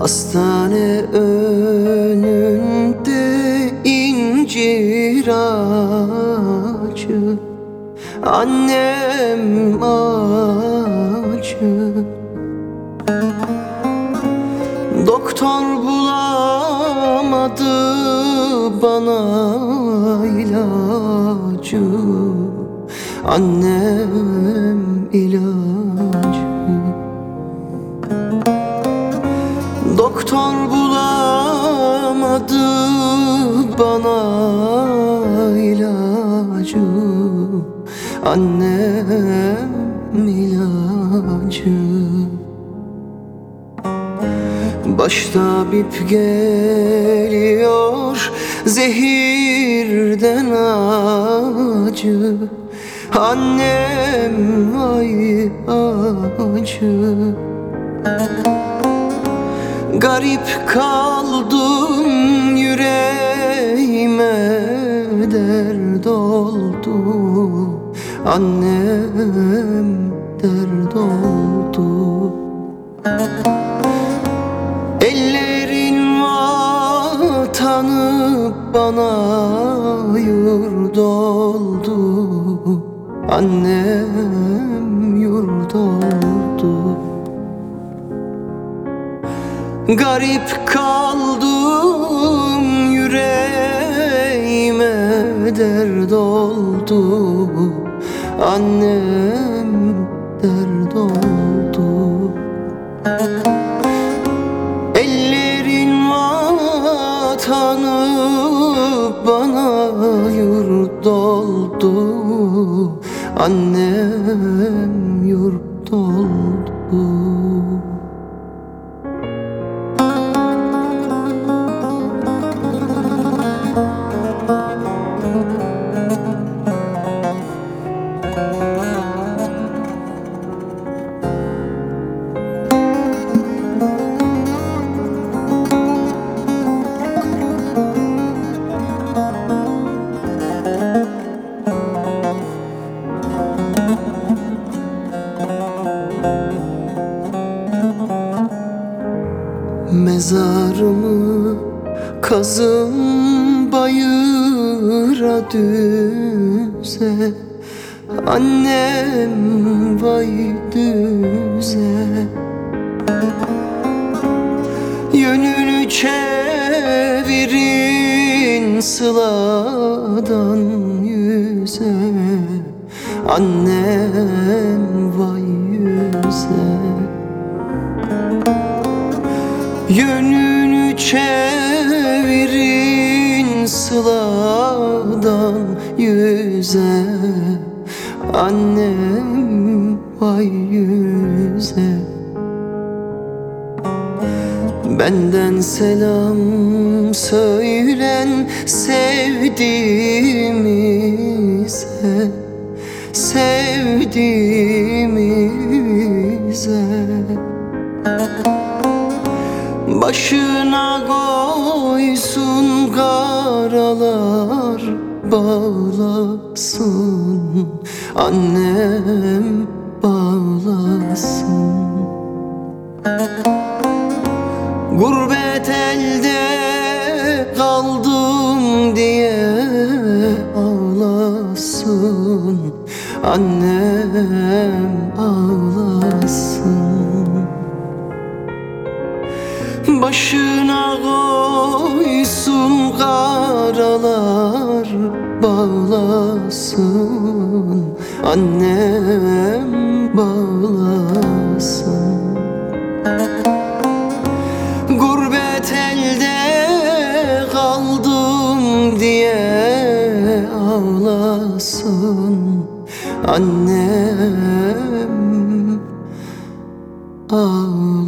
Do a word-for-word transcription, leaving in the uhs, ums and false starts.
Hastane önünde incir ağacı, annem acı. Doktor bulamadı bana ilacı, annem ilacı. Doktor bulamadı bana ilacı, annem ilacı. Başta bip geliyor zehirden acı, annem ay acı. Garip kaldım, yüreğime dert oldu, annem dert oldu. Ellerin vatanı bana yurt oldu, annem yurt oldu. Garip kaldım, yüreğime dert oldu, annem dert oldu. Ellerin vatanı bana yurt oldu, annem yurt oldu. Mezarımı kazın bayıra düze, annem vay düze. Yönünü çevirin sıladan yüze, annem vay yüze. Yönünü çevirin sıladan yüze, annem vay yüze. Benden selam söylen sevdiğimize, sevdiğimize. Başına koysun karalar bağlasın, annem bağlasın. Gurbet elde kaldım diye ağlasın, annem ağlasın. Başına koysun karalar bağlasın, annem bağlasın. Gurbet elde kaldım diye ağlasın, annem ağlasın.